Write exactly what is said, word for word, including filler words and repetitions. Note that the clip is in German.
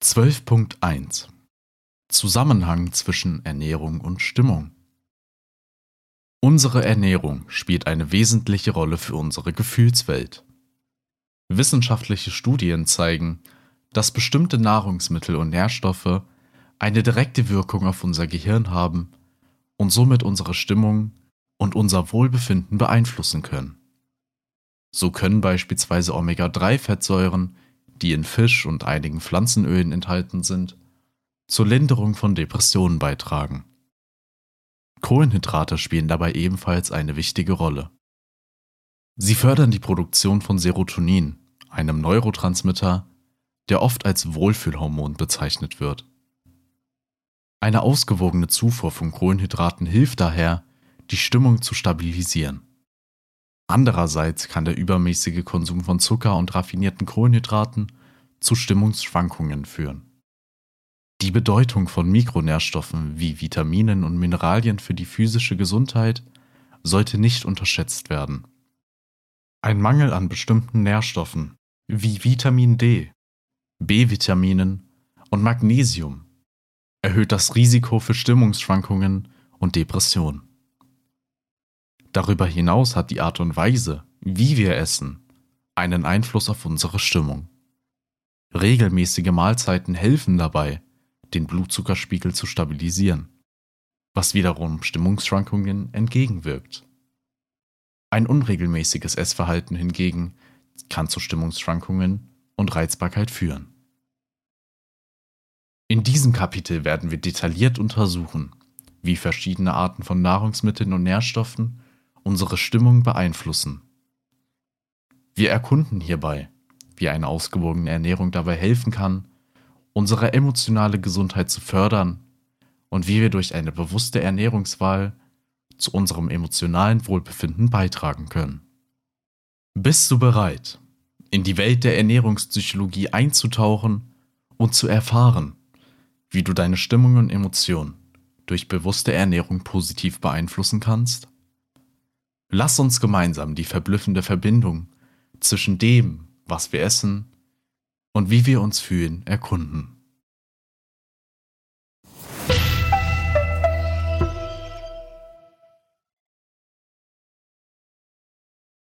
zwölf Punkt eins Zusammenhang zwischen Ernährung und Stimmung. Unsere Ernährung spielt eine wesentliche Rolle für unsere Gefühlswelt. Wissenschaftliche Studien zeigen, dass bestimmte Nahrungsmittel und Nährstoffe eine direkte Wirkung auf unser Gehirn haben und somit unsere Stimmung und unser Wohlbefinden beeinflussen können. So können beispielsweise Omega drei Fettsäuren, die in Fisch und einigen Pflanzenölen enthalten sind, zur Linderung von Depressionen beitragen. Kohlenhydrate spielen dabei ebenfalls eine wichtige Rolle. Sie fördern die Produktion von Serotonin, einem Neurotransmitter, der oft als Wohlfühlhormon bezeichnet wird. Eine ausgewogene Zufuhr von Kohlenhydraten hilft daher, die Stimmung zu stabilisieren. Andererseits kann der übermäßige Konsum von Zucker und raffinierten Kohlenhydraten zu Stimmungsschwankungen führen. Die Bedeutung von Mikronährstoffen wie Vitaminen und Mineralien für die physische Gesundheit sollte nicht unterschätzt werden. Ein Mangel an bestimmten Nährstoffen wie Vitamin D, B-Vitaminen und Magnesium erhöht das Risiko für Stimmungsschwankungen und Depressionen. Darüber hinaus hat die Art und Weise, wie wir essen, einen Einfluss auf unsere Stimmung. Regelmäßige Mahlzeiten helfen dabei, den Blutzuckerspiegel zu stabilisieren, was wiederum Stimmungsschwankungen entgegenwirkt. Ein unregelmäßiges Essverhalten hingegen kann zu Stimmungsschwankungen und Reizbarkeit führen. In diesem Kapitel werden wir detailliert untersuchen, wie verschiedene Arten von Nahrungsmitteln und Nährstoffen unsere Stimmung beeinflussen. Wir erkunden hierbei, wie eine ausgewogene Ernährung dabei helfen kann, unsere emotionale Gesundheit zu fördern und wie wir durch eine bewusste Ernährungswahl zu unserem emotionalen Wohlbefinden beitragen können. Bist du bereit, in die Welt der Ernährungspsychologie einzutauchen und zu erfahren, wie du deine Stimmung und Emotionen durch bewusste Ernährung positiv beeinflussen kannst? Lass uns gemeinsam die verblüffende Verbindung zwischen dem, was wir essen, und wie wir uns fühlen, erkunden.